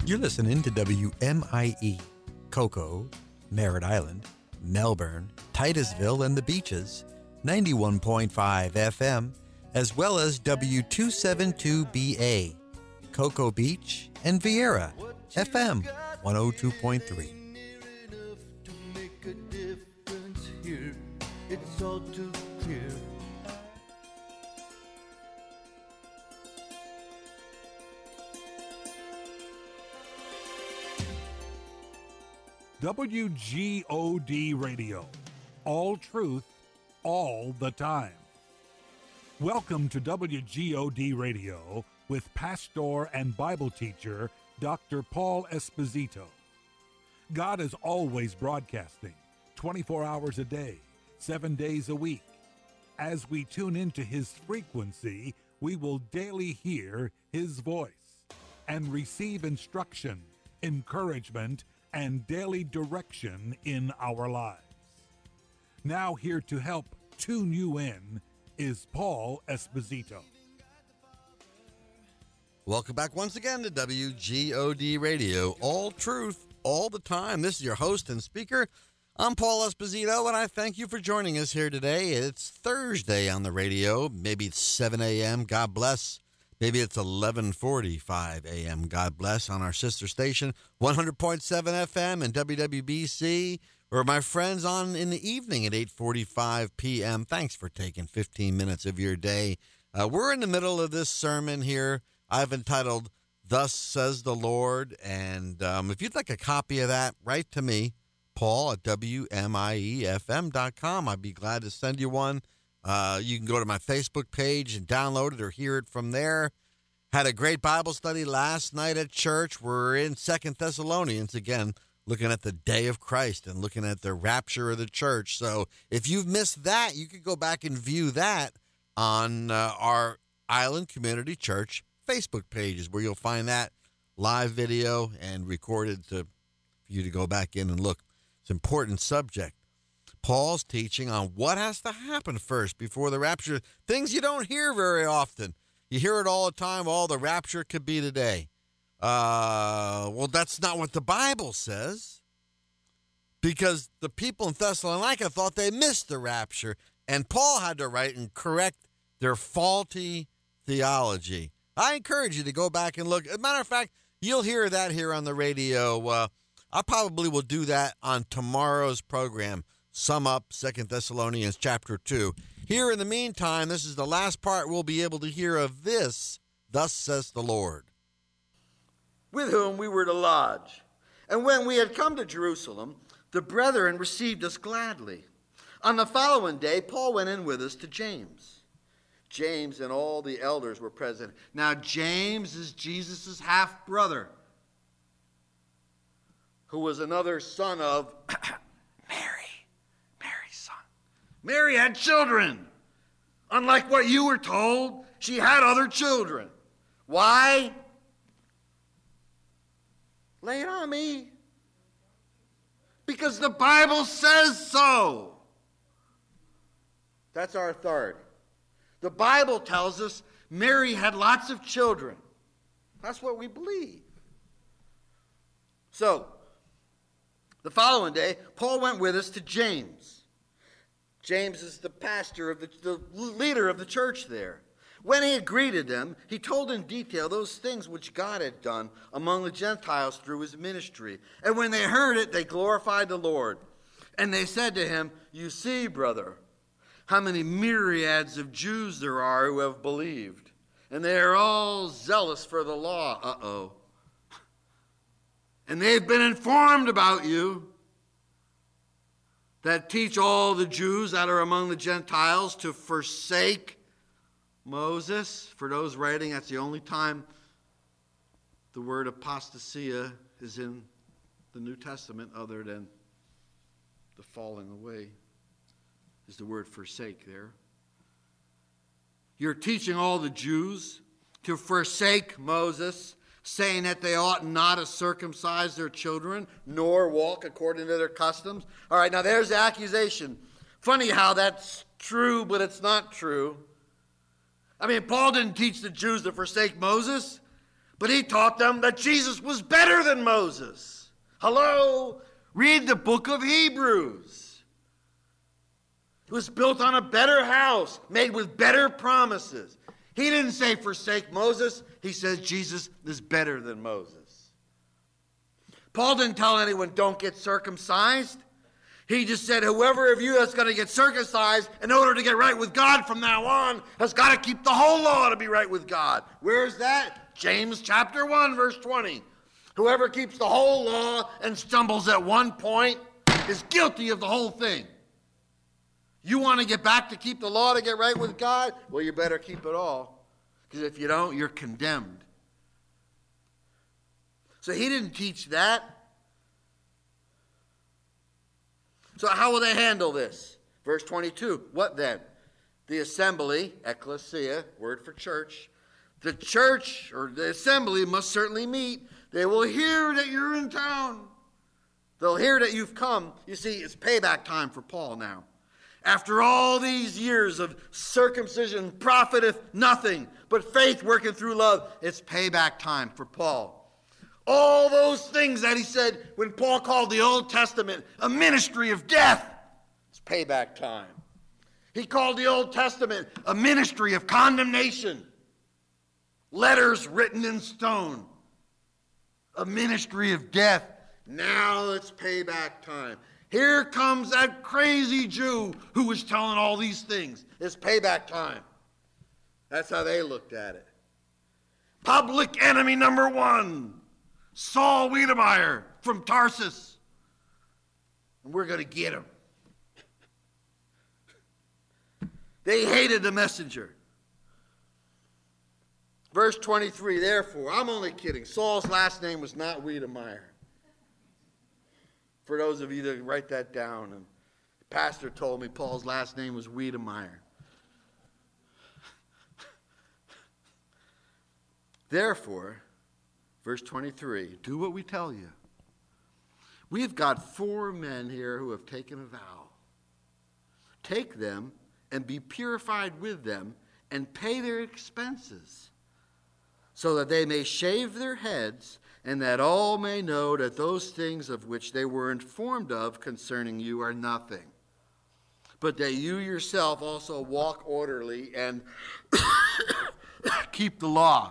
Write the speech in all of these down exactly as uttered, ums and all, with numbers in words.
You're listening to W M I E, Cocoa, Merritt Island, Melbourne, Titusville, and the Beaches, ninety-one point five F M, as well as W two seventy-two B A, Cocoa Beach, and Vieira, F M one oh two point three. It's all too clear. W G O D Radio. All truth, all the time. Welcome to W G O D Radio with pastor and Bible teacher Doctor Paul Esposito. God is always broadcasting, twenty-four hours a day, seven days a week. As we tune into his frequency, we will daily hear his voice and receive instruction, encouragement, and daily direction in our lives. Now here to help tune you in is Paul Esposito. Welcome back once again to W G O D Radio, all truth, all the time. This is your host and speaker. I'm Paul Esposito, and I thank you for joining us here today. It's Thursday on the radio. Maybe it's seven a.m. God bless. Maybe it's eleven forty-five a.m. God bless on our sister station, one hundred point seven F M and W W B C, or my friends on in the evening at eight forty-five p.m. Thanks for taking fifteen minutes of your day. Uh, we're in the middle of this sermon here. I've entitled, Thus Says the Lord, and um, if you'd like a copy of that, write to me, Paul at W M I E F M dot com. I'd be glad to send you one. Uh, you can go to my Facebook page and download it or hear it from there. Had a great Bible study last night at church. We're in Second Thessalonians, again, looking at the day of Christ and looking at the rapture of the church. So if you've missed that, you could go back and view that on uh, our Island Community Church Facebook pages, where you'll find that live video and recorded to, for you to go back in and look. It's an important subject. Paul's teaching on what has to happen first before the rapture. Things you don't hear very often. You hear it all the time. Oh, the rapture could be today. Uh, well, that's not what the Bible says. Because the people in Thessalonica thought they missed the rapture. And Paul had to write and correct their faulty theology. I encourage you to go back and look. As a matter of fact, you'll hear that here on the radio. Uh, I probably will do that on tomorrow's program. Sum up Second Thessalonians chapter two. Here in the meantime, this is the last part we'll be able to hear of this. Thus says the Lord. With whom we were to lodge. And when we had come to Jerusalem, the brethren received us gladly. On the following day, Paul went in with us to James. James and all the elders were present. Now, James is Jesus' half-brother, who was another son of Mary. Mary's son. Mary had children. Unlike what you were told, she had other children. Why? Lay it on me. Because the Bible says so. That's our authority. The Bible tells us Mary had lots of children. That's what we believe. So, the following day, Paul went with us to James. James is the pastor of the, the leader of the church there. When he had greeted them, he told in detail those things which God had done among the Gentiles through his ministry. And when they heard it, they glorified the Lord. And they said to him, "You see, brother, how many myriads of Jews there are who have believed. And they are all zealous for the law." Uh-oh. "And they've been informed about you, that teach all the Jews that are among the Gentiles to forsake Moses." For those writing, that's the only time the word apostasia is in the New Testament other than the falling away. Is the word forsake there. "You're teaching all the Jews to forsake Moses, saying that they ought not to circumcise their children, nor walk according to their customs." All right, now there's the accusation. Funny how that's true, but it's not true. I mean, Paul didn't teach the Jews to forsake Moses, But he taught them that Jesus was better than Moses. Hello? Read the book of Hebrews. It was built on a better house, made with better promises. He didn't say forsake Moses. He says Jesus is better than Moses. Paul didn't tell anyone don't get circumcised. He just said whoever of you that's going to get circumcised in order to get right with God from now on has got to keep the whole law to be right with God. Where is that? James chapter one, verse twenty. Whoever keeps the whole law and stumbles at one point is guilty of the whole thing. You want to get back to keep the law to get right with God? Well, you better keep it all. Because if you don't, you're condemned. So he didn't teach that. So how will they handle this? Verse twenty-two, what then? The assembly, ecclesia, word for church. The church or the assembly must certainly meet. They will hear that you're in town. They'll hear that you've come. You see, it's payback time for Paul now. After all these years of circumcision profiteth nothing, but faith working through love, it's payback time for Paul. All those things that he said when Paul called the Old Testament a ministry of death, it's payback time. He called the Old Testament a ministry of condemnation. Letters written in stone. A ministry of death. Now it's payback time. Here comes that crazy Jew who was telling all these things. It's payback time. That's how they looked at it. Public enemy number one. Saul Wiedemeyer from Tarsus. And we're going to get him. They hated the messenger. Verse twenty-three, therefore, I'm only kidding. Saul's last name was not Wiedemeyer. For those of you that write that down, and the pastor told me Paul's last name was Wiedemeyer. Therefore, verse twenty-three, do what we tell you. We've got four men here who have taken a vow. Take them and be purified with them and pay their expenses, so that they may shave their heads, and that all may know that those things of which they were informed of concerning you are nothing, but that you yourself also walk orderly and keep the law.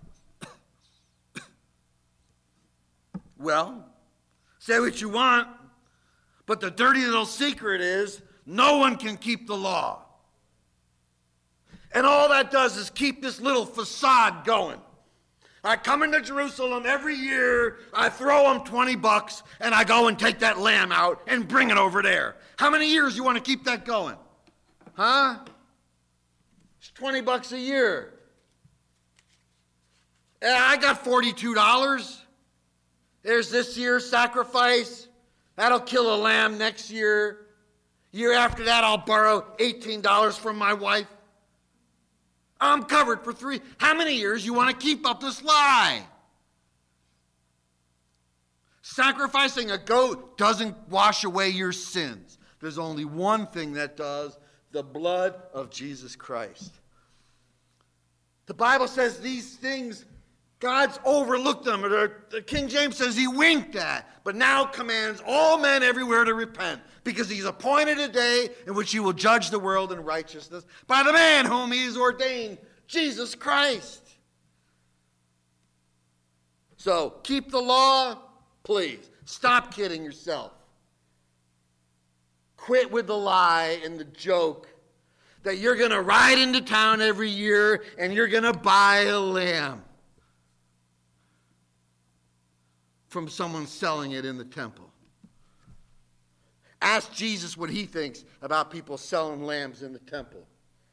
Well, say what you want, but the dirty little secret is no one can keep the law. And all that does is keep this little facade going. I come into Jerusalem every year, I throw them twenty bucks, and I go and take that lamb out and bring it over there. How many years you want to keep that going? Huh? It's twenty bucks a year. And I got forty-two dollars. There's this year's sacrifice. That'll kill a lamb next year. Year after that, I'll borrow eighteen dollars from my wife. I'm covered for three. How many years you want to keep up this lie? Sacrificing a goat doesn't wash away your sins. There's only one thing that does, the blood of Jesus Christ. The Bible says these things, God's overlooked them. The King James says he winked at, but now commands all men everywhere to repent, because he's appointed a day in which he will judge the world in righteousness by the man whom he has ordained, Jesus Christ. So keep the law, please. Stop kidding yourself. Quit with the lie and the joke that you're going to ride into town every year and you're going to buy a lamb from someone selling it in the temple. Ask Jesus what he thinks about people selling lambs in the temple.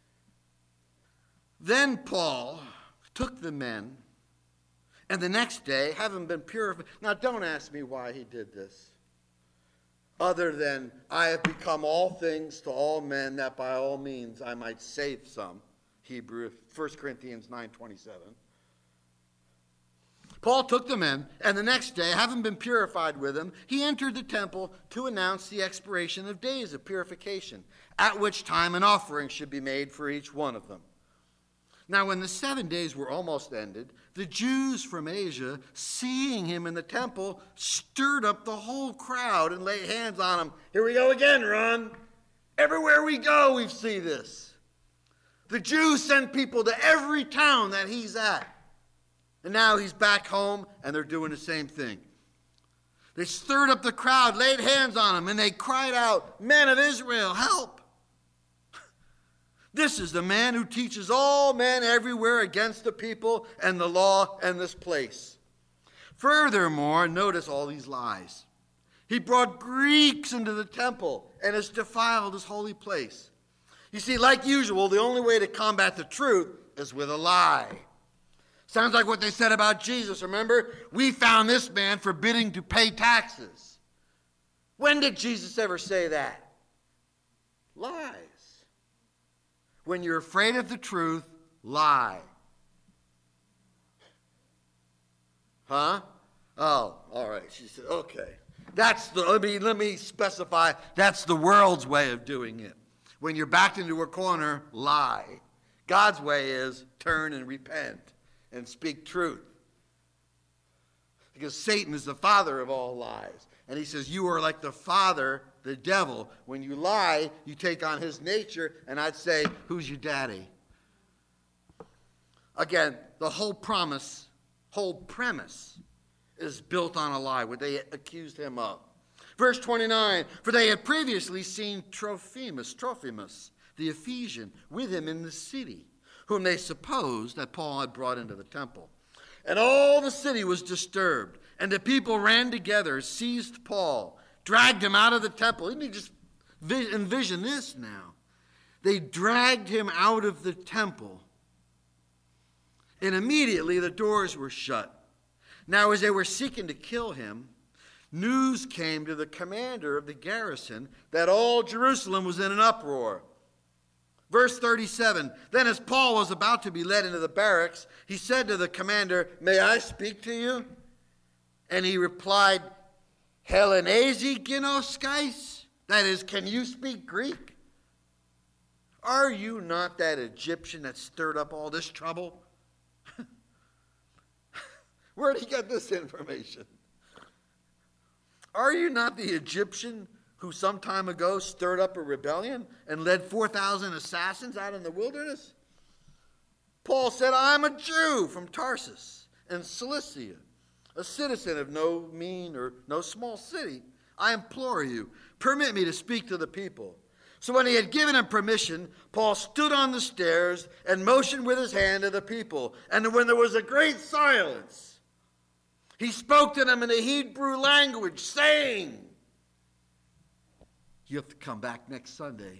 Then Paul took the men, and the next day, having been purified. Now, don't ask me why he did this, other than I have become all things to all men, that by all means I might save some. Hebrew, First Corinthians nine twenty-seven. Paul took the men, and the next day, having been purified with them, he entered the temple to announce the expiration of days of purification, at which time an offering should be made for each one of them. Now, when the seven days were almost ended, the Jews from Asia, seeing him in the temple, stirred up the whole crowd and laid hands on him. Here we go again, Ron. Everywhere we go, we see this. The Jews send people to every town that he's at. And now he's back home, and they're doing the same thing. They stirred up the crowd, laid hands on him, and they cried out, "Men of Israel, help! This is the man who teaches all men everywhere against the people and the law and this place." Furthermore, notice all these lies. He brought Greeks into the temple and has defiled his holy place. You see, like usual, the only way to combat the truth is with a lie. Sounds like what they said about Jesus, remember? We found this man forbidding to pay taxes. When did Jesus ever say that? Lies. When you're afraid of the truth, lie. Huh? Oh, all right. She said, okay. That's the, let me, let me specify, that's the world's way of doing it. When you're backed into a corner, lie. God's way is turn and repent and speak truth. Because Satan is the father of all lies. And he says, you are like the father, the devil. When you lie, you take on his nature. And I'd say, who's your daddy? Again, the whole promise, whole premise is built on a lie, what they accused him of. Verse twenty-nine, for they had previously seen Trophimus, Trophimus, the Ephesian, with him in the city, whom they supposed that Paul had brought into the temple. And all the city was disturbed, and the people ran together, seized Paul, dragged him out of the temple. Let me just envision this now. They dragged him out of the temple, and immediately the doors were shut. Now, as they were seeking to kill him, news came to the commander of the garrison that all Jerusalem was in an uproar. Verse thirty-seven, then as Paul was about to be led into the barracks, he said to the commander, may I speak to you? And he replied, Hellenesi ginoskais? That is, can you speak Greek? Are you not that Egyptian that stirred up all this trouble? Where did he get this information? Are you not the Egyptian who some time ago stirred up a rebellion and led four thousand assassins out in the wilderness? Paul said, I'm a Jew from Tarsus in Cilicia, a citizen of no mean or no small city. I implore you, permit me to speak to the people. So when he had given him permission, Paul stood on the stairs and motioned with his hand to the people. And when there was a great silence, he spoke to them in the Hebrew language, saying, you have to come back next Sunday.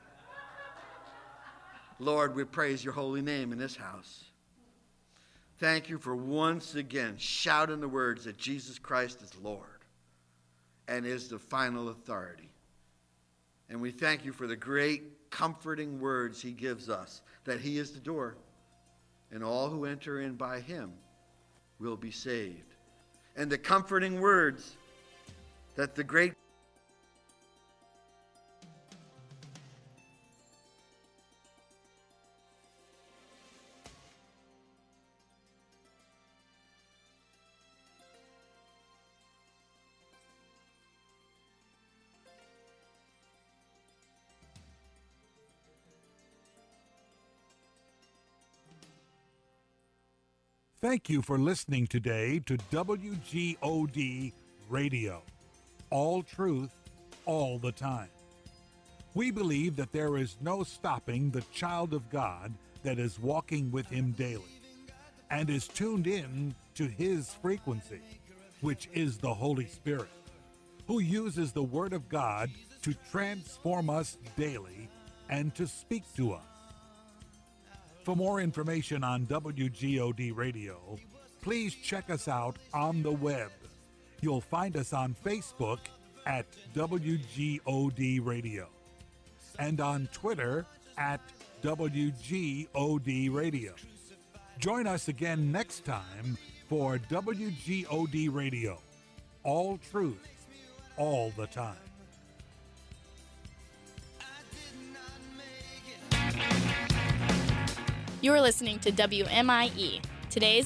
Lord, we praise your holy name in this house. Thank you for once again shouting the words that Jesus Christ is Lord and is the final authority. And we thank you for the great comforting words he gives us, that he is the door, and all who enter in by him will be saved. And the comforting words that the great Thank you for listening today to W G O D Radio. All truth, all the time. We believe that there is no stopping the child of God that is walking with him daily and is tuned in to his frequency, which is the Holy Spirit, who uses the Word of God to transform us daily and to speak to us. For more information on W G O D Radio, please check us out on the web. You'll find us on Facebook at W G O D Radio and on Twitter at W G O D Radio. Join us again next time for W G O D Radio. All truth, all the time. You're listening to W M I E. Today's